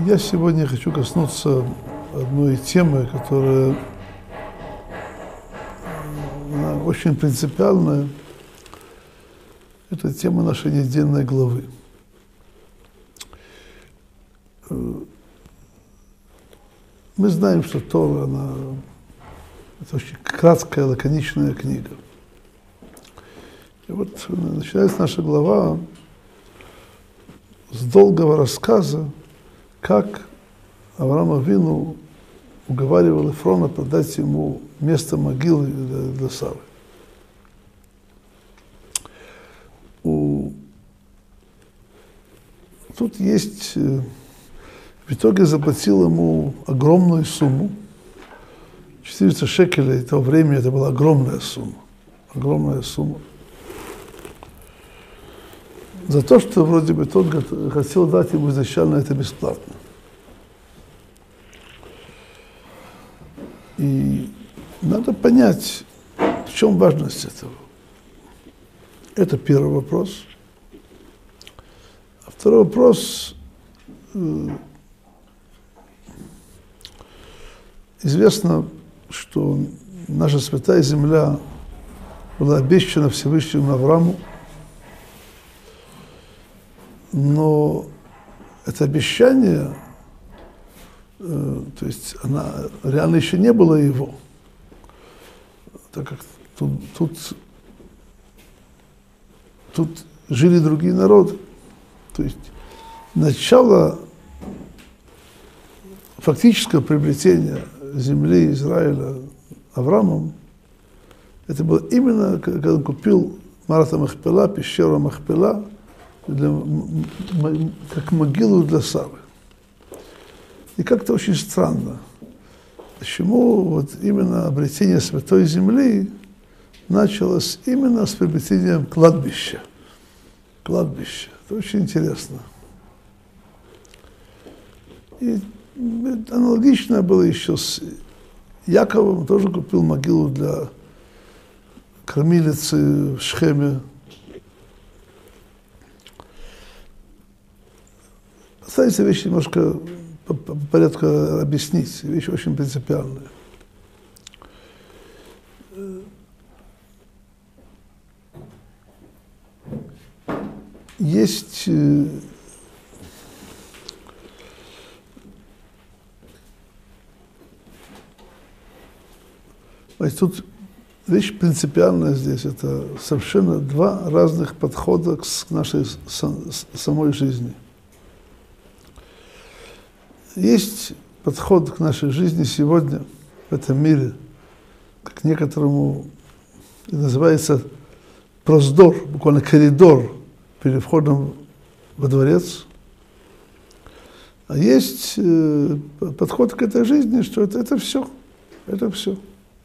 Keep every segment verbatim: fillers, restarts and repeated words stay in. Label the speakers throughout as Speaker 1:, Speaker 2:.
Speaker 1: Я сегодня хочу коснуться одной темы, которая она очень принципиальная. Это тема нашей недельной главы. Мы знаем, что Тора, она это очень краткая, лаконичная книга. И вот начинается наша глава с долгого рассказа, как Авраам Авину уговаривал Эфрона продать ему место могилы для, для Сары. У... Тут есть... В итоге заплатил ему огромную сумму. четыреста шекелей того времени, это была огромная сумма. Огромная сумма. За то, что вроде бы тот хотел дать ему изначально это бесплатно. И надо понять, в чем важность этого. Это первый вопрос. А второй вопрос. Известно, что наша святая земля была обещана Всевышнему Аврааму, но это обещание, э, то есть она реально еще не было его, так как тут, тут, тут жили другие народы. То есть начало фактического приобретения земли Израиля Авраамом, это было именно, когда он купил Марата Махпела, пещеру Махпела, для, как могилу для Сары. И как-то очень странно, почему вот именно обретение Святой Земли началось именно с приобретением кладбища. Кладбище. Это очень интересно. И аналогично было еще с Яковом, он тоже купил могилу для кормилицы в Шхеме. Постараюсь вещи немножко по, по порядку объяснить, вещи очень принципиальные. Есть тут вещь принципиальная здесь, это совершенно два разных подхода к нашей самой жизни. Есть подход к нашей жизни сегодня в этом мире, как некоторому называется проздор, буквально коридор перед входом во дворец. А есть э, подход к этой жизни, что это, это все, это все.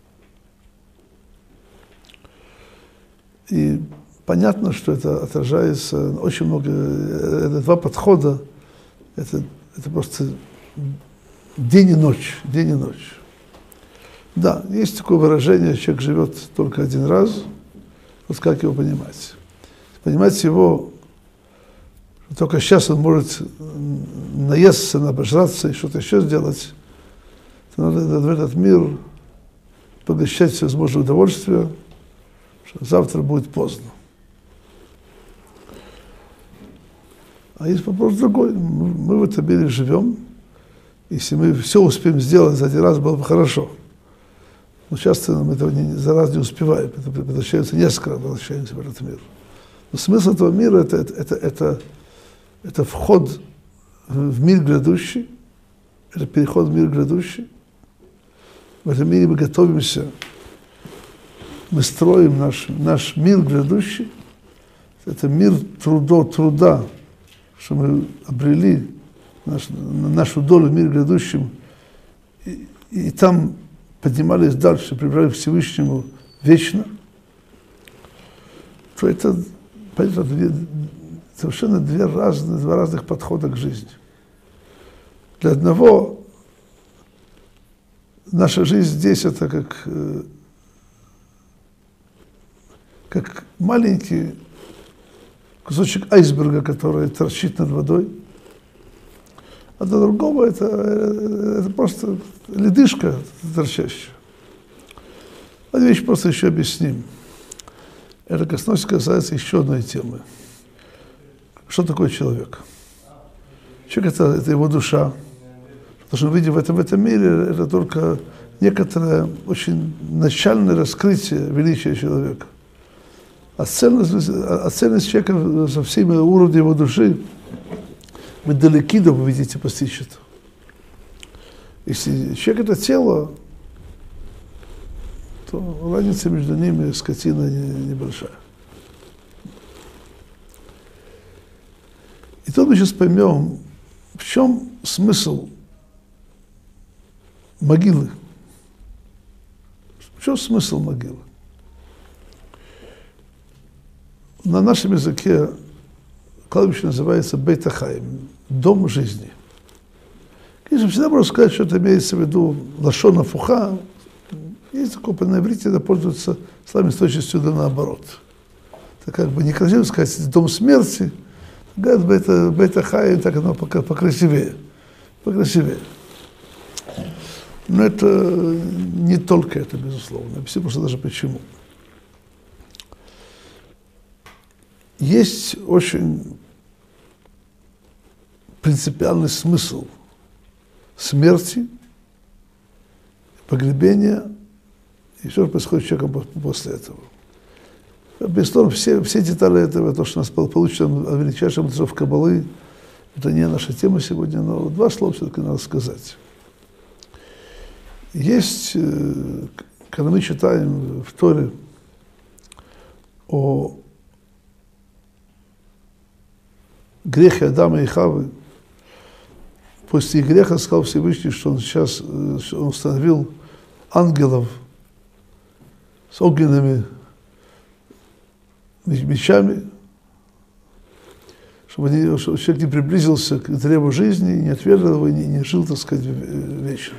Speaker 1: И понятно, что это отражается очень много, это два подхода, это, это просто день и ночь, день и ночь. Да, есть такое выражение, человек живет только один раз, вот как его понимать? Понимать его, только сейчас он может наесться, обожраться и что-то еще сделать, то надо в этот мир поглощать всевозможные удовольствия, что завтра будет поздно. А есть вопрос другой. Мы в этом мире живем. Если мы все успеем сделать за один раз, было бы хорошо. Но часто мы этого не, за раз не успеваем. Это возвращается несколько раз, возвращаемся в этот мир. Но смысл этого мира это, это, это, это, это вход в мир грядущий, это переход в мир грядущий. В этом мире мы готовимся, мы строим наш, наш мир грядущий. Это мир трудо, труда, что мы обрели наш, нашу долю в мире грядущем. И, и там поднимались дальше, приближались к Всевышнему вечно. То это, понятно, две, совершенно две разные, два разных подхода к жизни. Для одного наша жизнь здесь это как как маленький кусочек айсберга, который торчит над водой. а до другого это, это просто ледышка торчащая. Одну вещь просто еще объясним. Это касается еще одной темы. Что такое человек? Человек это, это его душа. То, что мы видим в этом, в этом мире, это только некоторое очень начальное раскрытие величия человека. А ценность, а ценность человека со всеми уровнями его души, вы далеки до вы видите постичь это. Если человек это тело, то разница между ними, скотина, небольшая. И тут мы сейчас поймем, в чем смысл могилы. В чем смысл могилы? На нашем языке кладбище называется Бейт ха-Хаим, дом жизни. Конечно, всегда можно сказать, что это имеется в виду лашон афуха. Есть такое, на иврите это пользуется словами с точностью да наоборот. Это как бы некрасиво сказать дом смерти, говорят Бейт ха-Хаим, так оно покрасивее. Покрасивее. Но это не только это, безусловно. Объясню просто даже почему. Есть очень принципиальный смысл смерти, погребения и что же происходит с человеком после этого. Безусловно, все, все детали этого, то, что у нас получено от величайших мудрецов Каббалы, это не наша тема сегодня, но два слова все-таки надо сказать. Есть, когда мы читаем в Торе о грехе Адама и Хавы, после их греха сказал Всевышний, что он сейчас что он установил ангелов с огненными мечами, чтобы, они, чтобы человек не приблизился к древу жизни, не отвергал его и не, не жил, так сказать, вечно.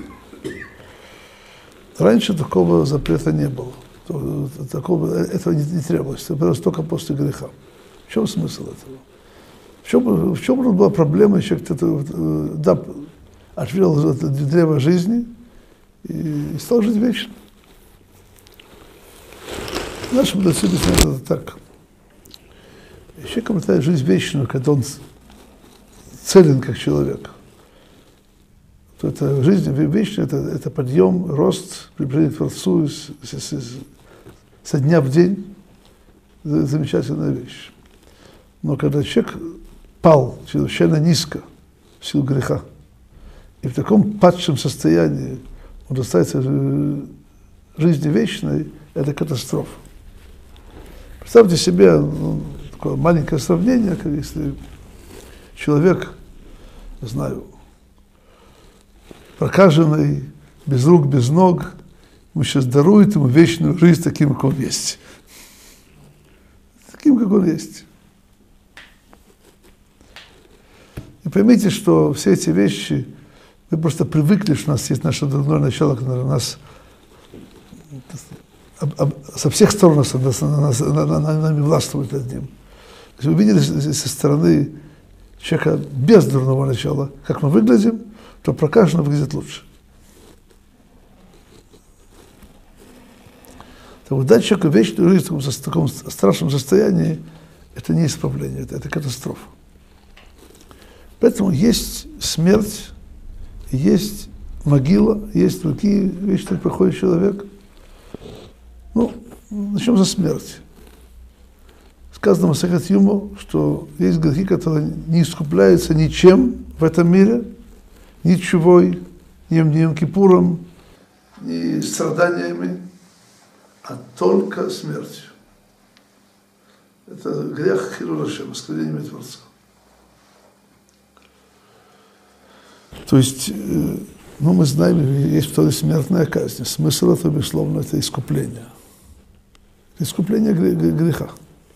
Speaker 1: Раньше такого запрета не было, такого, этого не, не требовалось, это было только после греха. В чем смысл этого? В чем, в чем была проблема, человек да, отвергал древо жизни и, и стал жить вечно? Наши мудрецы объясняют это так. Человек обретает жизнь вечную, когда он целен как человек. То это жизнь вечная, это, это подъем, рост, приближение к Творцу с, с, с, со дня в день. Это замечательная вещь. Но когда человек пал чрезвычайно низко в силу греха, и в таком падшем состоянии он достается жизни вечной, это катастрофа. Представьте себе ну, такое маленькое сравнение, как если человек, не знаю, прокаженный, без рук, без ног, ему сейчас дарует ему вечную жизнь таким, как он есть. Таким, как он есть. И поймите, что все эти вещи, мы просто привыкли, что у нас есть наше дурное начало, которое нас об, об, со всех сторон нас, нас, нас, нами властвует над ним. Если вы видели со стороны человека без дурного начала, как мы выглядим, то прокаженно выглядит лучше. Так вот, дать человеку вечную жизнь в таком, в таком страшном состоянии, это не исправление, это, это катастрофа. Поэтому есть смерть, есть могила, есть другие вещи, которые проходит человек. Ну, начнем за смерть. Сказано в Масехет Юмо, что есть грехи, которые не искупляются ничем в этом мире, ни чувой, ни Йом Кипуром, ни страданиями, а только смертью. Это грех Хилуль Ашем, осквернение Творца. То есть, ну, мы знаем, есть в Торе смертная казнь. Смысл этого, безусловно, это искупление. Искупление греха.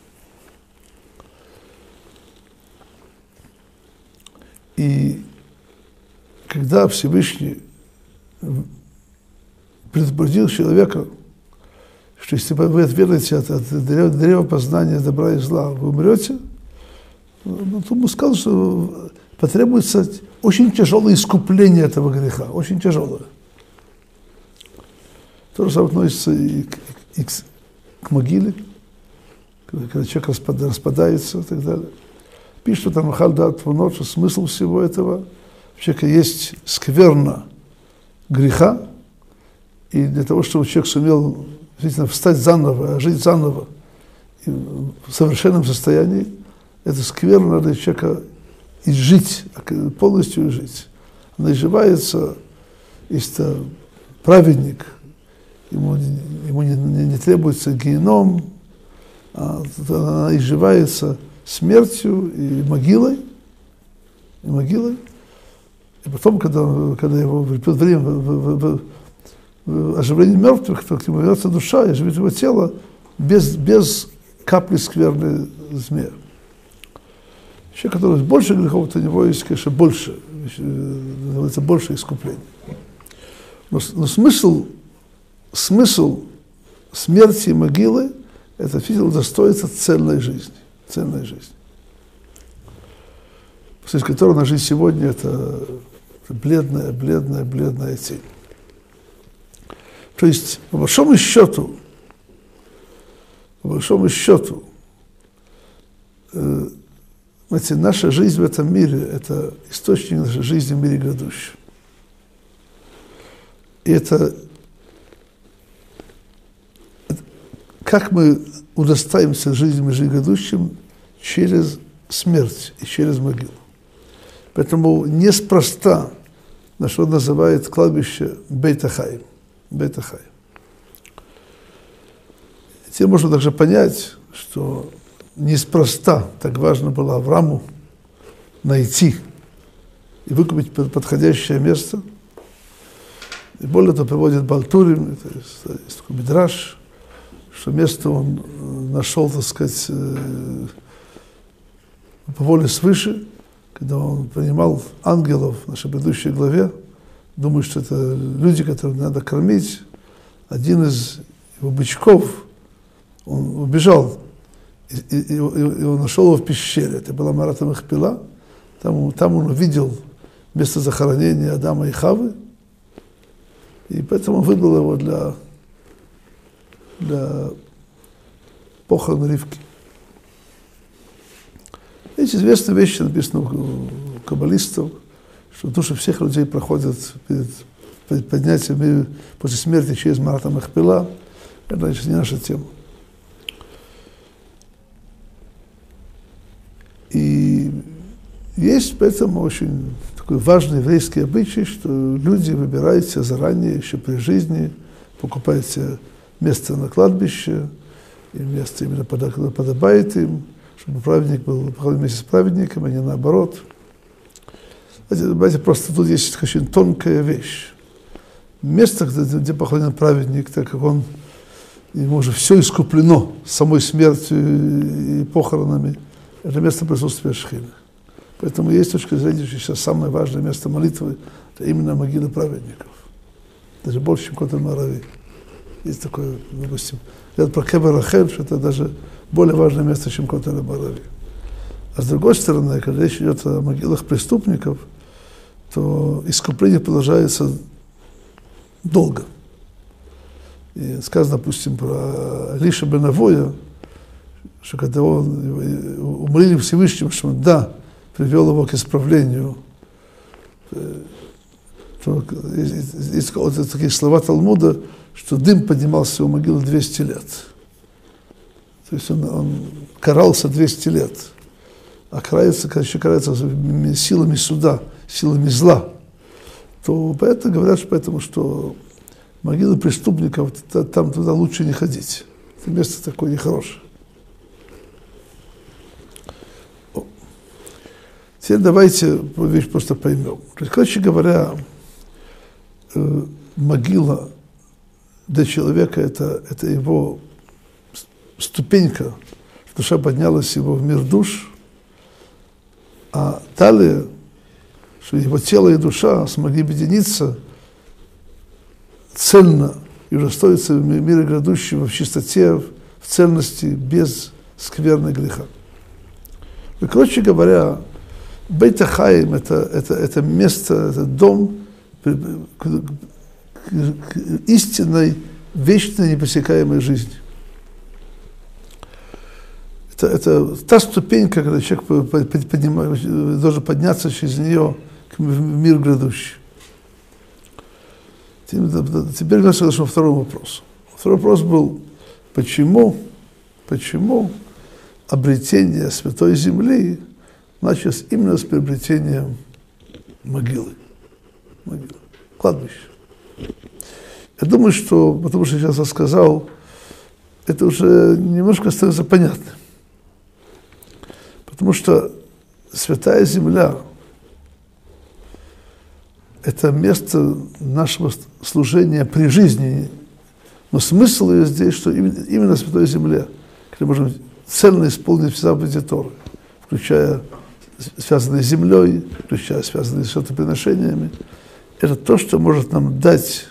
Speaker 1: И когда Всевышний предупредил человека, что если вы отвергнете от, от древа, древа познания добра и зла, вы умрете, ну, то ему сказал, что потребуется очень тяжелое искупление этого греха, очень тяжелое. То же самое относится и к, и к, к могиле, когда человек распадается и так далее. Пишет там Халдат в ночь, смысл всего этого. У человека есть скверна греха, и для того, чтобы человек сумел действительно встать заново, жить заново в совершенном состоянии, это скверна для человека изжить, полностью изжить. Она изживается, если праведник, ему, ему не, не, не требуется геном, а она изживается смертью и могилой, и могилой. И потом, когда, когда его придет время в, в, в, в оживлении мертвых, то к нему вернется душа и оживит его тело без, без капли скверны змея. Человек, который больше грехов, то у него есть, конечно, больше, называется, больше искуплений. Но, но смысл, смысл смерти и могилы – это физически достоинство цельной жизни. Цельной жизни. После которой наша жизнь сегодня – это бледная, бледная, бледная тень. То есть, по большому счету, по большому счету, э, знаете, наша жизнь в этом мире – это источник нашей жизни в мире грядущем. И это, это как мы удостаиваемся жизни в мире грядущем через смерть и через могилу. Поэтому неспроста наш народ называет кладбище Бейт Хаим. Бейт Хаим. Теперь можно также понять, что неспроста так важно было Аврааму найти и выкупить подходящее место. И более того, приводит Балтурим, это есть, есть такой мидраш, что место он нашел, так сказать, по воле свыше, когда он принимал ангелов в нашей предыдущей главе, думаю, что это люди, которых надо кормить. Один из его бычков, он убежал, и, и, и, и он нашел его в пещере. Это была Марата Махпила. Там, там он увидел место захоронения Адама и Хавы, и поэтому он выбрал его для, для похорон Ривки. Есть известные вещи, написаны у каббалистов, что души всех людей проходят перед, перед поднятием после смерти через Марата Махпила. Это, значит, не наша тема. И есть поэтому очень такой важный еврейский обычай, что люди выбирают себе заранее, еще при жизни, покупают себе место на кладбище, и место именно подобает им, чтобы праведник был вместе с праведником, а не наоборот. Знаете, просто тут есть очень тонкая вещь. Место, где, где похоронен праведник, так как он, ему уже все искуплено самой смертью и похоронами, это место присутствия Шхины. Поэтому есть точка зрения, что сейчас самое важное место молитвы – это именно могила праведников. Даже больше, чем Котель Маарави. Есть такое, допустим, говорят про Кевер Рахель, что это даже более важное место, чем Котель Маарави. А с другой стороны, когда речь идет о могилах преступников, то искупление продолжается долго. И сказано, допустим, про Илиша бен Авоя, что когда он умолили Всевышнего, что он, да, привел его к исправлению, то есть, есть, есть такие слова Талмуда, что дым поднимался у могилы двести лет. То есть он, он карался двести лет. А карается, когда еще карается силами суда, силами зла, то поэтому говорят, что, поэтому, что могилы преступников, там туда лучше не ходить. Это место такое нехорошее. Теперь давайте вещь просто поймем. То есть, короче говоря, э, могила для человека это, это его ступенька, душа поднялась его в мир душ, а далее, что его тело и душа смогли объединиться цельно и удостоиться мира грядущего в чистоте, в цельности, без скверны греха. И, короче говоря, Бейт ха-Хаим это, это, это место, это дом к, к, к истинной, вечной, непосекаемой жизни. Это, это та ступенька, когда человек поднимает, должен подняться через нее в мир грядущий. Теперь у нас ко второму вопросу. Второй вопрос был, почему, почему обретение Святой Земли началось именно с приобретением могилы, могилы, кладбища. Я думаю, что, потому что я сейчас рассказал, это уже немножко становится понятно. Потому что Святая Земля – это место нашего служения при жизни. Но смысл ее здесь, что именно, именно Святой Земле, где мы можем цельно исполнить все заповеди Торы, включая связанные с землей, включая связанные с жертвоприношениями, это то, что может нам дать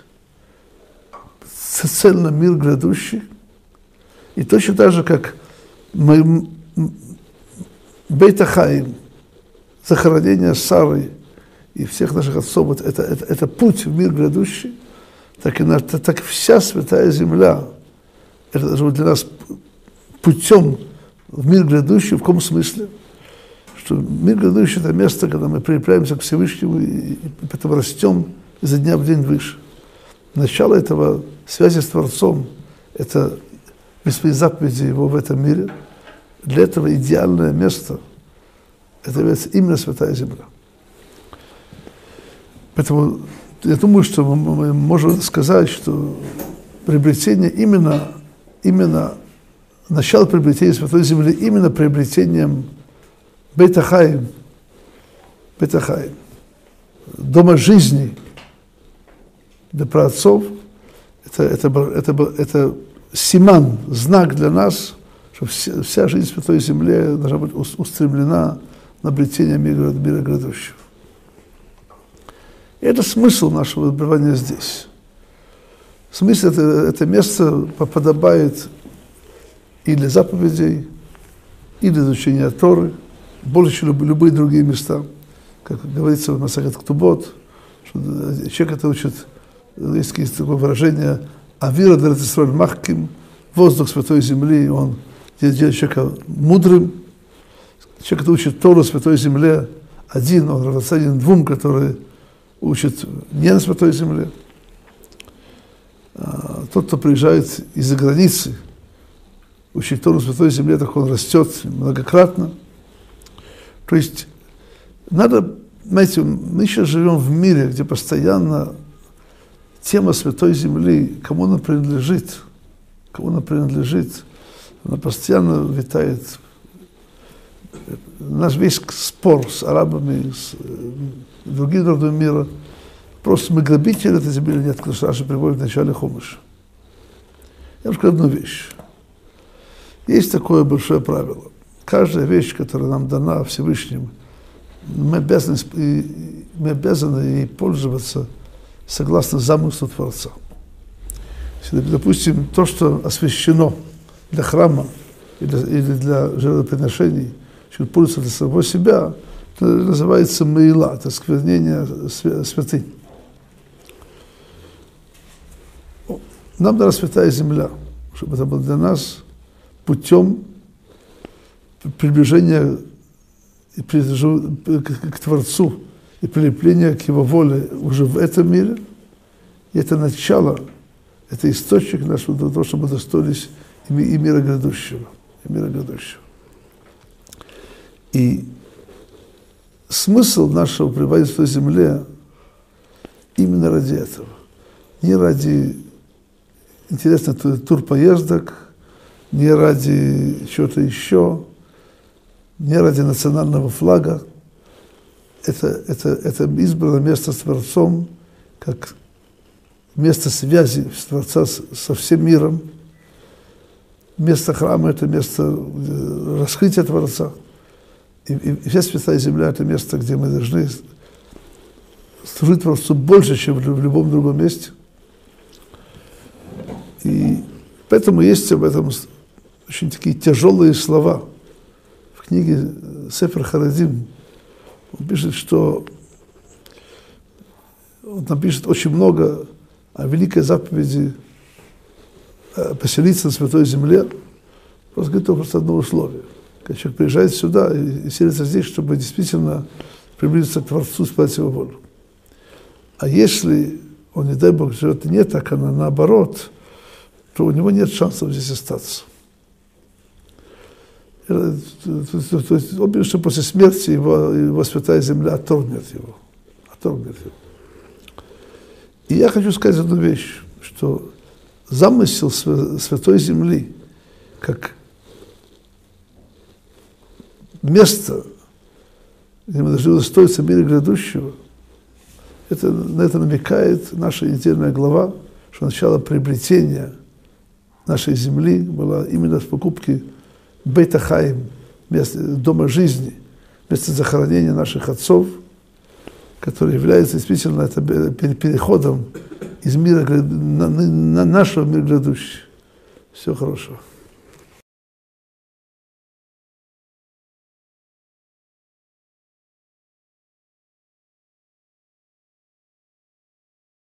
Speaker 1: цельно мир грядущий. И точно так же, как мы, Бейт ха-Хаим, захоронение Сары и всех наших отцов, это, это, это путь в мир грядущий, так и наша, так вся Святая Земля, это должно быть для нас путем в мир грядущий. В каком смысле? Что мир грядущий – это место, когда мы прилепляемся к Всевышнему и, и потом растем изо дня в день выше. Начало этого связи с Творцом – это исполнение заповеди Его в этом мире. Для этого идеальное место – это является именно Святая Земля. Поэтому я думаю, что мы можем сказать, что приобретение именно, именно начало приобретения Святой Земли именно приобретением Бейт ха-Хаим, Бейт ха-Хаим, дома жизни для праотцов, это, это, это, это, это симан, знак для нас, что вся, вся жизнь Святой Земли должна быть устремлена на обретение мира, мира грядущего. И это смысл нашего пребывания здесь. Смысл это, это место подобает и для заповедей, и для изучения Торы, больше, чем любые другие места. Как говорится в Масахет Ктубот, что человек это учит, есть такое выражение «Авира дерет Исраэль махким», воздух Святой Земли, он делает человека мудрым. Человек это учит Тору Святой Земле один, он равноценен двум, которые учат не на Святой Земле. А тот, кто приезжает из-за границы, учить Тору Святой Земле, так он растет многократно. То есть надо, знаете, мы сейчас живем в мире, где постоянно тема Святой Земли, кому она принадлежит, кому она принадлежит, она постоянно витает. Наш весь спор с арабами, с другими народами мира, просто мы грабители этой земли или нет, потому что Раши приводит в начале Хумаша. Я вам скажу одну вещь. Есть такое большое правило. Каждая вещь, которая нам дана Всевышним, мы обязаны, мы обязаны ей пользоваться согласно замыслу Творца. Если, допустим, то, что освящено для храма или, или для жертвоприношений, что пользуется для самого себя, это называется мейла, это сквернение святынь. Нам дана Святая Земля, чтобы это было для нас путем приближения к Творцу и прилепления к Его воле уже в этом мире. И это начало, это источник нашего для того, чтобы мы достоились и мира грядущего. И мира грядущего. И смысл нашего пребывания в той земле именно ради этого. Не ради интересных турпоездок, не ради чего-то еще, не ради национального флага. Это, это, это избрано место с Творцом, как место связи Творца со всем миром. Место храма – это место раскрытия Творца. И, и вся Святая Земля – это место, где мы должны служить Творцу больше, чем в любом другом месте. И поэтому есть об этом очень такие тяжелые слова в книге Сефер Харадим, Он пишет, что он там пишет очень много о великой заповеди поселиться на Святой Земле. Просто говорит только одно условие. Когда человек приезжает сюда и, и селится здесь, чтобы действительно приблизиться к Творцу, исполнять его волю. А если он, не дай Бог, живет не так, а наоборот, то у него нет шансов здесь остаться. То есть он пишет, что после смерти его, его Святая Земля отторгнет его. Отторгнет его. И я хочу сказать одну вещь, что замысел Святой Земли, как место, где мы должны удостоиться мира грядущего, это, на это намекает наша недельная глава, что начало приобретения нашей земли было именно в покупке Бейт ха-Хаим, дома жизни, место захоронения наших отцов, который является действительно это переходом из мира на, на нашего мира грядущего. Всего хорошего.